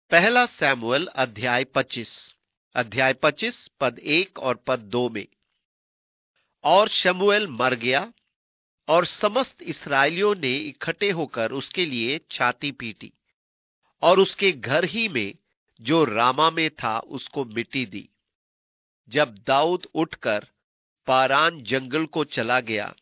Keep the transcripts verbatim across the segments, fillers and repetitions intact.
पहला सैमुअल अध्याय पच्चीस अध्याय पच्चीस पद एक और पद दो में। और शमूएल मर गया और समस्त इस्राएलियों ने इकट्ठे होकर उसके लिए छाती पीटी और उसके घर ही में जो रामा में था उसको मिट्टी दी। जब दाऊद उठकर पारान जंगल को चला गया,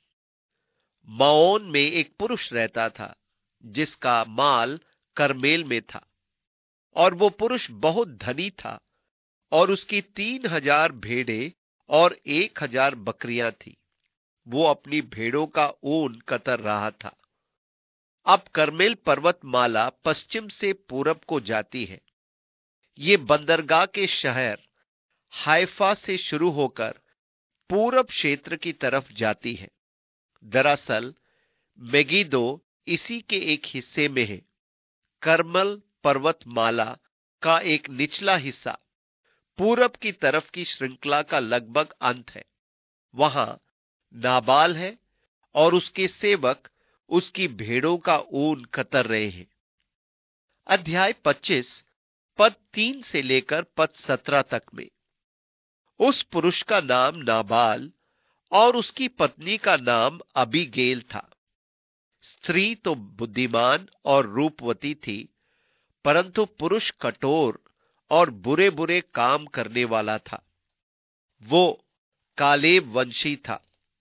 माओन में एक पुरुष रहता था जिसका माल करमेल में था, और वो पुरुष बहुत धनी था और उसकी तीन हजार भेड़ें और एक हजार बकरियां थी। वो अपनी भेड़ों का ऊन कतर रहा था। अब करमेल पर्वतमाला पश्चिम से पूरब को जाती है। ये बंदरगाह के शहर हाइफा से शुरू होकर पूरब क्षेत्र की तरफ जाती है। दरअसल मेगिदो इसी के एक हिस्से में है। करमल पर्वतमाला का एक निचला हिस्सा पूरब की तरफ की श्रृंखला का लगभग अंत है। वहां नाबाल है और उसके सेवक उसकी भेड़ों का ऊन कतर रहे हैं। अध्याय पच्चीस पद तीन से लेकर पद सत्रह तक में। उस पुरुष का नाम नाबाल और उसकी पत्नी का नाम अबीगेल था। स्त्री तो बुद्धिमान और रूपवती थी, परंतु पुरुष कठोर और बुरे बुरे काम करने वाला था। वो कालेब वंशी था।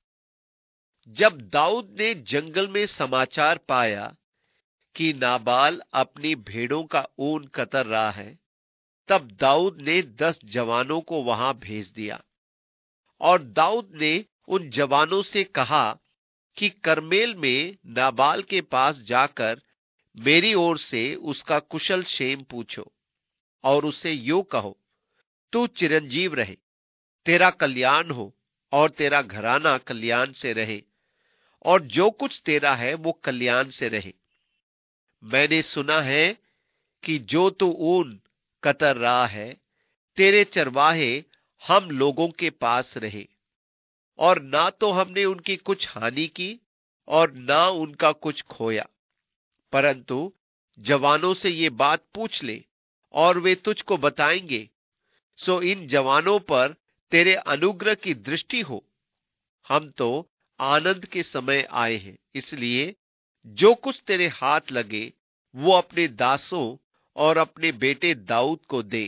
जब दाऊद ने जंगल में समाचार पाया कि नाबाल अपनी भेड़ों का ऊन कतर रहा है, तब दाऊद ने दस जवानों को वहां भेज दिया। और दाऊद ने उन जवानों से कहा कि करमेल में नाबाल के पास जाकर मेरी ओर से उसका कुशल क्षेम पूछो और उसे यूं कहो, तू चिरंजीव रहे, तेरा कल्याण हो और तेरा घराना कल्याण से रहे, और जो कुछ तेरा है वो कल्याण से रहे। मैंने सुना है कि जो तू ऊन कतर रहा है, तेरे चरवाहे हम लोगों के पास रहे, और ना तो हमने उनकी कुछ हानि की और ना उनका कुछ खोया। परंतु जवानों से ये बात पूछ ले और वे तुझको बताएंगे, सो इन जवानों पर तेरे अनुग्रह की दृष्टि हो। हम तो आनंद के समय आए हैं, इसलिए जो कुछ तेरे हाथ लगे वो अपने दासों और अपने बेटे दाऊद को दे।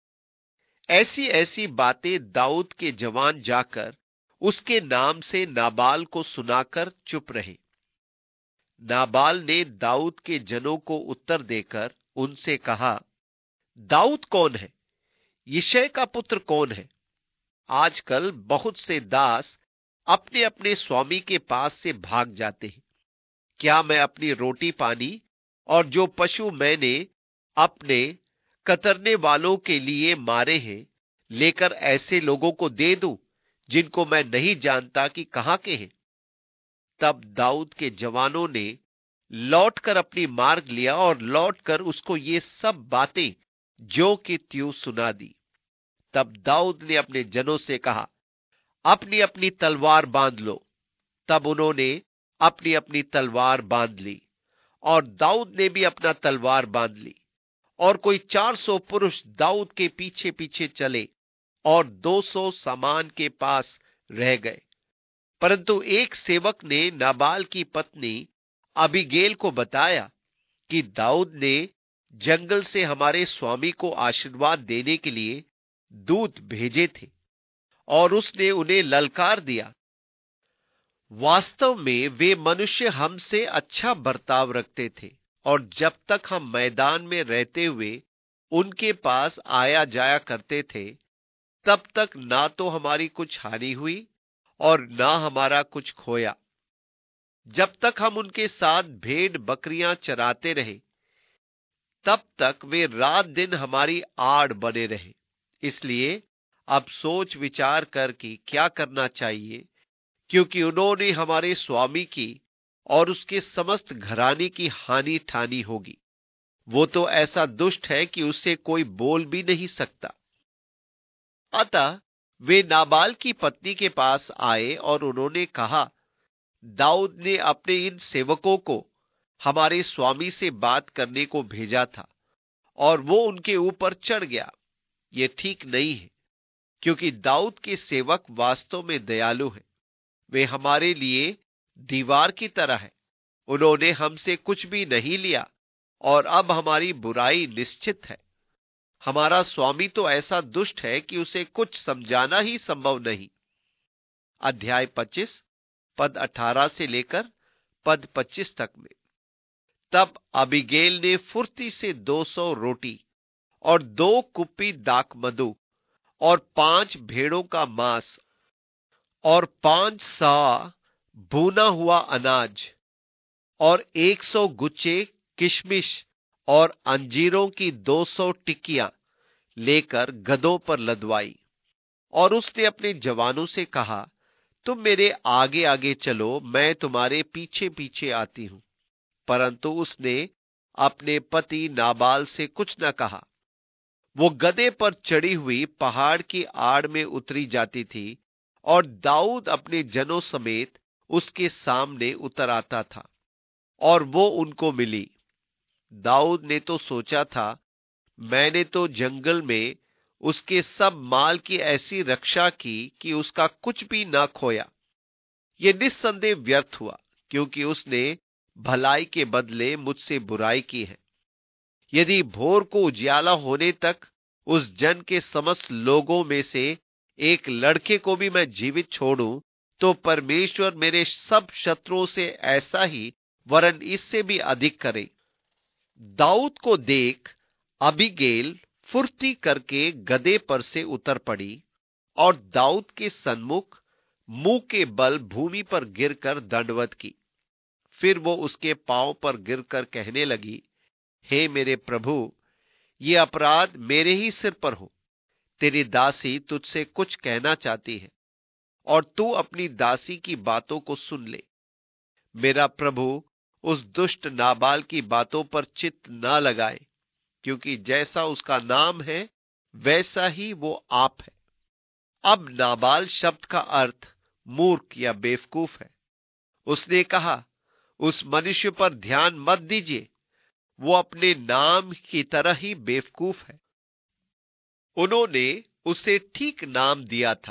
ऐसी ऐसी बातें दाऊद के जवान जाकर उसके नाम से नाबाल को सुनाकर चुप रहे। नाबाल ने दाऊद के जनों को उत्तर देकर उनसे कहा, दाऊद कौन है? यिशै का पुत्र कौन है? आजकल बहुत से दास अपने अपने स्वामी के पास से भाग जाते हैं। क्या मैं अपनी रोटी पानी और जो पशु मैंने अपने कतरने वालों के लिए मारे हैं लेकर ऐसे लोगों को दे दूं जिनको मैं नहीं जानता कि कहां के हैं? तब दाऊद के जवानों ने लौटकर अपनी मार्ग लिया और लौटकर उसको ये सब बातें जो कि त्यों सुना दी। तब दाऊद ने अपने जनों से कहा, अपनी अपनी तलवार बांध लो। तब उन्होंने अपनी अपनी तलवार बांध ली और दाऊद ने भी अपना तलवार बांध ली। और कोई चार सौ पुरुष दाऊद के पीछे पीछे चले और दो सौ सामान के पास रह गए। परंतु एक सेवक ने नाबाल की पत्नी अबीगेल को बताया कि दाऊद ने जंगल से हमारे स्वामी को आशीर्वाद देने के लिए दूत भेजे थे और उसने उन्हें ललकार दिया। वास्तव में वे मनुष्य हमसे अच्छा बर्ताव रखते थे, और जब तक हम मैदान में रहते हुए उनके पास आया जाया करते थे, तब तक ना तो हमारी कुछ हानि हुई और ना हमारा कुछ खोया। जब तक हम उनके साथ भेड़ बकरियां चराते रहे, तब तक वे रात दिन हमारी आड़ बने रहे। इसलिए अब सोच विचार कर कि क्या करना चाहिए, क्योंकि उन्होंने हमारे स्वामी की और उसके समस्त घराने की हानि ठानी होगी। वो तो ऐसा दुष्ट है कि उससे कोई बोल भी नहीं सकता। अतः वे नाबाल की पत्नी के पास आए और उन्होंने कहा, दाऊद ने अपने इन सेवकों को हमारे स्वामी से बात करने को भेजा था और वो उनके ऊपर चढ़ गया। ये ठीक नहीं है, क्योंकि दाऊद के सेवक वास्तव में दयालु हैं। वे हमारे लिए दीवार की तरह है। उन्होंने हमसे कुछ भी नहीं लिया और अब हमारी बुराई निश्चित है। हमारा स्वामी तो ऐसा दुष्ट है कि उसे कुछ समझाना ही संभव नहीं। अध्याय पच्चीस पद अठारह से लेकर पद पच्चीस तक में। तब अबीगेल ने फुर्ती से दो सौ रोटी और दो कुप्पी दाखमधु और पांच भेड़ों का मांस और पांच सा भुना हुआ अनाज और एक सौ गुच्छे किशमिश और अंजीरों की दो सौ टिक्कियां लेकर गधों पर लदवाई। और उसने अपने जवानों से कहा, तुम मेरे आगे आगे चलो, मैं तुम्हारे पीछे पीछे आती हूं। परंतु उसने अपने पति नाबाल से कुछ न कहा। वो गधे पर चढ़ी हुई पहाड़ की आड़ में उतरी जाती थी और दाऊद अपने जनों समेत उसके सामने उतर आता था और वो उनको मिली। दाऊद ने तो सोचा था, मैंने तो जंगल में उसके सब माल की ऐसी रक्षा की कि उसका कुछ भी ना खोया। ये निस्संदेह व्यर्थ हुआ, क्योंकि उसने भलाई के बदले मुझसे बुराई की है। यदि भोर को उजियाला होने तक उस जन के समस्त लोगों में से एक लड़के को भी मैं जीवित छोड़ूं, तो परमेश्वर मेरे सब शत्रुओं से ऐसा ही वरन इससे भी अधिक करे। दाऊद को देख अबीगेल फुर्ती करके गदे पर से उतर पड़ी और दाऊद के सन्मुख मुंह के बल भूमि पर गिरकर दंडवत की। फिर वो उसके पांव पर गिरकर कहने लगी, हे मेरे प्रभु, ये अपराध मेरे ही सिर पर हो। तेरी दासी तुझसे कुछ कहना चाहती है और तू अपनी दासी की बातों को सुन ले। मेरा प्रभु उस दुष्ट नाबाल की बातों पर चित्त न लगाए, क्योंकि जैसा उसका नाम है वैसा ही वो आप है। अब नाबाल शब्द का अर्थ मूर्ख या बेवकूफ है। उसने कहा, उस मनुष्य पर ध्यान मत दीजिए, वो अपने नाम की तरह ही बेवकूफ है। उन्होंने उसे ठीक नाम दिया था।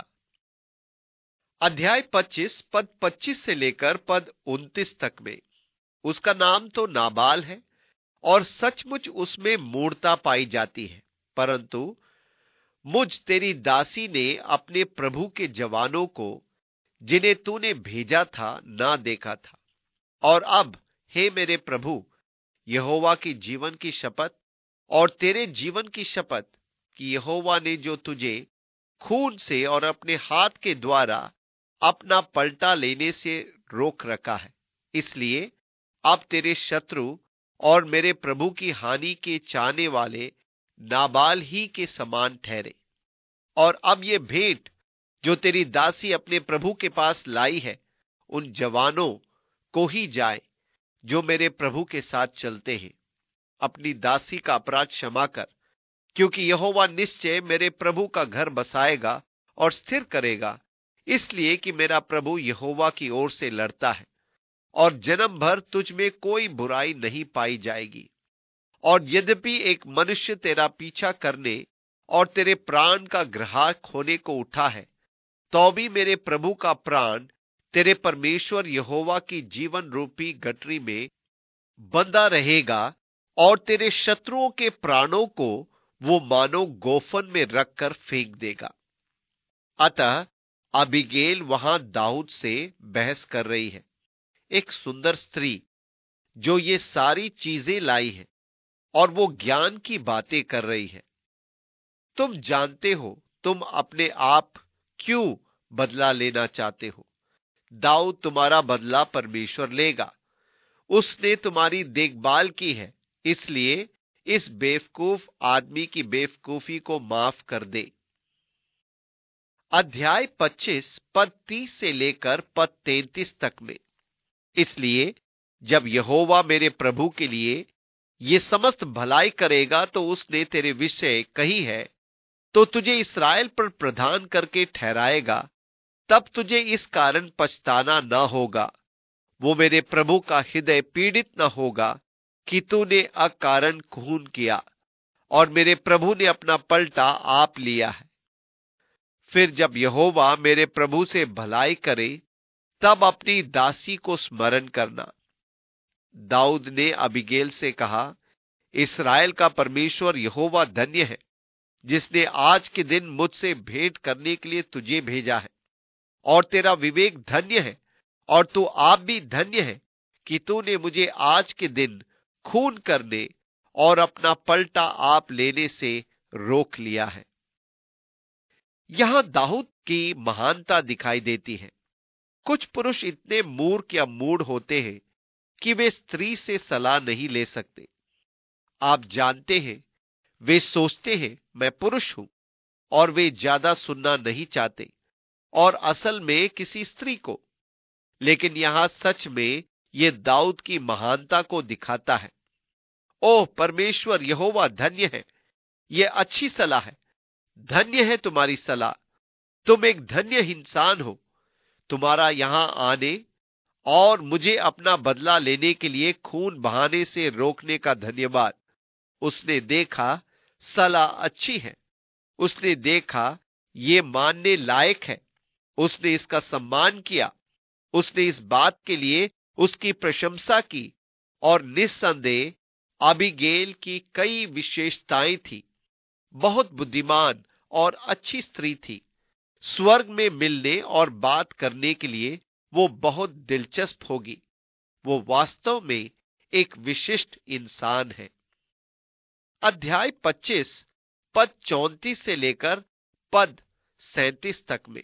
अध्याय पच्चीस पद पच्चीस से लेकर पद उनतीस तक में। उसका नाम तो नाबाल है और सचमुच उसमें मूढ़ता पाई जाती है, परंतु मुझ तेरी दासी ने अपने प्रभु के जवानों को, जिन्हें तूने भेजा था, ना देखा था। और अब हे मेरे प्रभु, यहोवा की जीवन की शपथ और तेरे जीवन की शपथ कि यहोवा ने जो तुझे खून से और अपने हाथ के द्वारा अपना पलटा लेने से रोक रखा है, इसलिए अब तेरे शत्रु और मेरे प्रभु की हानि के चाहने वाले नाबाल ही के समान ठहरे। और अब ये भेंट जो तेरी दासी अपने प्रभु के पास लाई है, उन जवानों को ही जाए जो मेरे प्रभु के साथ चलते हैं। अपनी दासी का अपराध क्षमा कर, क्योंकि यहोवा निश्चय मेरे प्रभु का घर बसाएगा और स्थिर करेगा, इसलिए कि मेरा प्रभु यहोवा की ओर से लड़ता है और जन्म भर तुझ में कोई बुराई नहीं पाई जाएगी। और यद्यपि एक मनुष्य तेरा पीछा करने और तेरे प्राण का ग्राहक होने को उठा है, तो भी मेरे प्रभु का प्राण तेरे परमेश्वर यहोवा की जीवन रूपी गठरी में बंधा रहेगा और तेरे शत्रुओं के प्राणों को वो मानो गोफन में रखकर फेंक देगा। अतः अबीगेल वहां दाऊद से बहस कर रही है, एक सुंदर स्त्री जो ये सारी चीजें लाई है, और वो ज्ञान की बातें कर रही है। तुम जानते हो तुम अपने आप क्यों बदला लेना चाहते हो। दाऊद तुम्हारा बदला परमेश्वर लेगा। उसने तुम्हारी देखभाल की है, इसलिए इस बेवकूफ आदमी की बेवकूफी को माफ कर दे। अध्याय पच्चीस पद तीस से लेकर पद तैंतीस तक में। इसलिए जब यहोवा मेरे प्रभु के लिए ये समस्त भलाई करेगा तो उसने तेरे विषय कही है, तो तुझे इस्राएल पर प्रधान करके ठहराएगा, तब तुझे इस कारण पछताना न होगा। वो मेरे प्रभु का हृदय पीड़ित न होगा कि तूने अकारण खून किया और मेरे प्रभु ने अपना पलटा आप लिया है। फिर जब यहोवा मेरे प्रभु से भलाई करे, तब अपनी दासी को स्मरण करना। दाऊद ने अबीगैल से कहा, इस्राएल का परमेश्वर यहोवा धन्य है, जिसने आज के दिन मुझसे भेंट करने के लिए तुझे भेजा है। और तेरा विवेक धन्य है, और तू आप भी धन्य है कि तूने मुझे आज के दिन खून करने और अपना पलटा आप लेने से रोक लिया है। यहां दाऊद की महानता दिखाई देती है। कुछ पुरुष इतने मूर्ख या मूढ़ होते हैं कि वे स्त्री से सलाह नहीं ले सकते। आप जानते हैं, वे सोचते हैं मैं पुरुष हूं, और वे ज्यादा सुनना नहीं चाहते, और असल में किसी स्त्री को। लेकिन यहां सच में यह दाऊद की महानता को दिखाता है। ओह परमेश्वर यहोवा धन्य है, यह अच्छी सलाह है। धन्य है तुम्हारी सलाह, तुम एक धन्य इंसान हो। तुम्हारा यहां आने और मुझे अपना बदला लेने के लिए खून बहाने से रोकने का धन्यवाद। उसने देखा सलाह अच्छी है, उसने देखा ये मानने लायक है, उसने इसका सम्मान किया, उसने इस बात के लिए उसकी प्रशंसा की। और निस्संदेह अबीगैल की कई विशेषताएं थी। बहुत बुद्धिमान और अच्छी स्त्री थी। स्वर्ग में मिलने और बात करने के लिए वो बहुत दिलचस्प होगी। वो वास्तव में एक विशिष्ट इंसान है। अध्याय पच्चीस पद चौंतीस से लेकर पद सैंतीस तक में।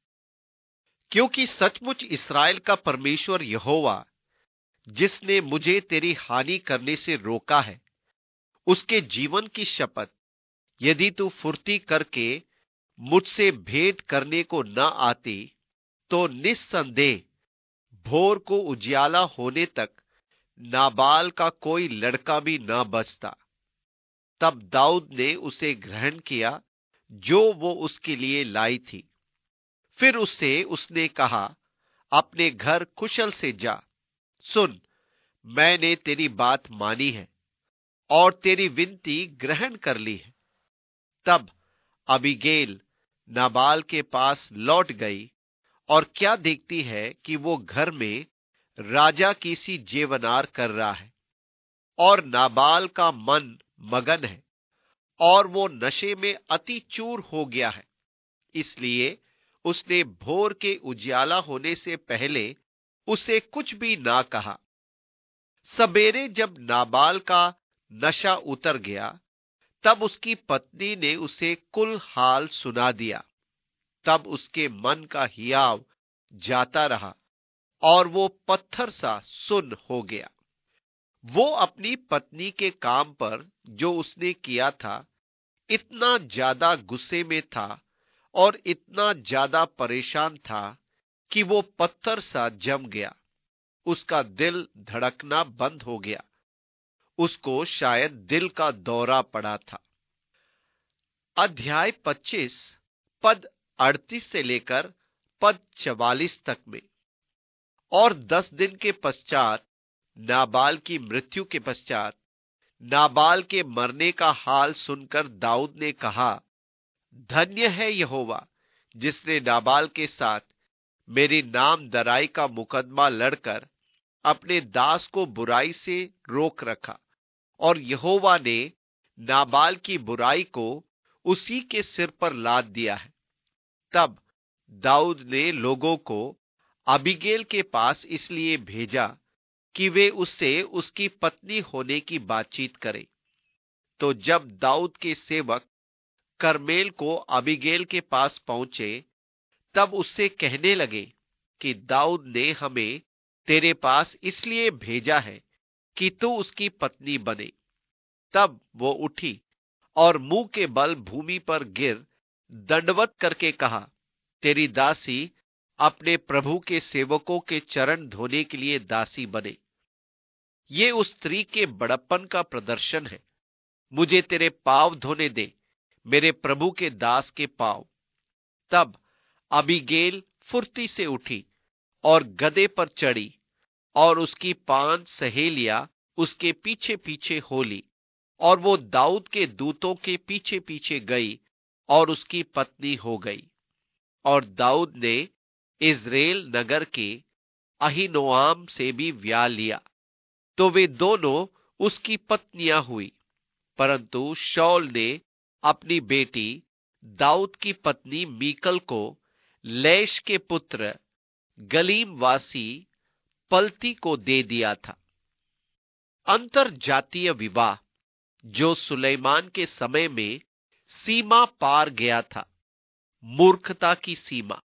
क्योंकि सचमुच इस्राएल का परमेश्वर यहोवा, जिसने मुझे तेरी हानि करने से रोका है, उसके जीवन की शपथ, यदि तू फुर्ती करके मुझसे भेंट करने को न आती, तो निस्संदेह भोर को उजियाला होने तक नाबाल का कोई लड़का भी न बचता। तब दाऊद ने उसे ग्रहण किया जो वो उसके लिए लाई थी। फिर उससे उसने कहा, अपने घर कुशल से जा। सुन, मैंने तेरी बात मानी है और तेरी विनती ग्रहण कर ली है। तब अबीगैल नाबाल के पास लौट गई, और क्या देखती है कि वो घर में राजा की सी जेवनार कर रहा है, और नाबाल का मन मगन है, और वो नशे में अति चूर हो गया है। इसलिए उसने भोर के उजियाला होने से पहले उसे कुछ भी ना कहा। सवेरे जब नाबाल का नशा उतर गया, तब उसकी पत्नी ने उसे कुल हाल सुना दिया। तब उसके मन का हियाव जाता रहा, और वो पत्थर सा सुन्न हो गया। वो अपनी पत्नी के काम पर जो उसने किया था, इतना ज्यादा गुस्से में था और इतना ज्यादा परेशान था कि वो पत्थर सा जम गया। उसका दिल धड़कना बंद हो गया। उसको शायद दिल का दौरा पड़ा था। अध्याय पच्चीस पद अड़तीस से लेकर पद चवालीस तक में। और दस दिन के पश्चात, नाबाल की मृत्यु के पश्चात, नाबाल के मरने का हाल सुनकर दाऊद ने कहा, धन्य है यहोवा, जिसने नाबाल के साथ मेरी नाम दराई का मुकदमा लड़कर अपने दास को बुराई से रोक रखा। और यहोवा ने नाबाल की बुराई को उसी के सिर पर लाद दिया है। तब दाऊद ने लोगों को अबीगैल के पास इसलिए भेजा कि वे उससे उसकी पत्नी होने की बातचीत करें। तो जब दाऊद के सेवक करमेल को अबीगैल के पास पहुंचे, तब उससे कहने लगे कि दाऊद ने हमें तेरे पास इसलिए भेजा है कि तू उसकी पत्नी बने। तब वो उठी और मुंह के बल भूमि पर गिर दंडवत करके कहा, तेरी दासी अपने प्रभु के सेवकों के चरण धोने के लिए दासी बने। ये उस स्त्री के बड़प्पन का प्रदर्शन है। मुझे तेरे पांव धोने दे, मेरे प्रभु के दास के पांव। तब अबीगैल फुर्ती से उठी और गदे पर चढ़ी, और उसकी पांच सहेलियां उसके पीछे पीछे हो ली, और वो दाऊद के दूतों के पीछे पीछे गई और उसकी पत्नी हो गई। और दाऊद ने इज़राइल नगर के अहीनोआम से भी ब्याह लिया, तो वे दोनों उसकी पत्नियां हुई। परंतु शाऊल ने अपनी बेटी दाऊद की पत्नी मीकल को लैश के पुत्र गलीम वासी पलती को दे दिया था। अंतर जातीय विवाह जो सुलेमान के समय में सीमा पार गया था, मूर्खता की सीमा।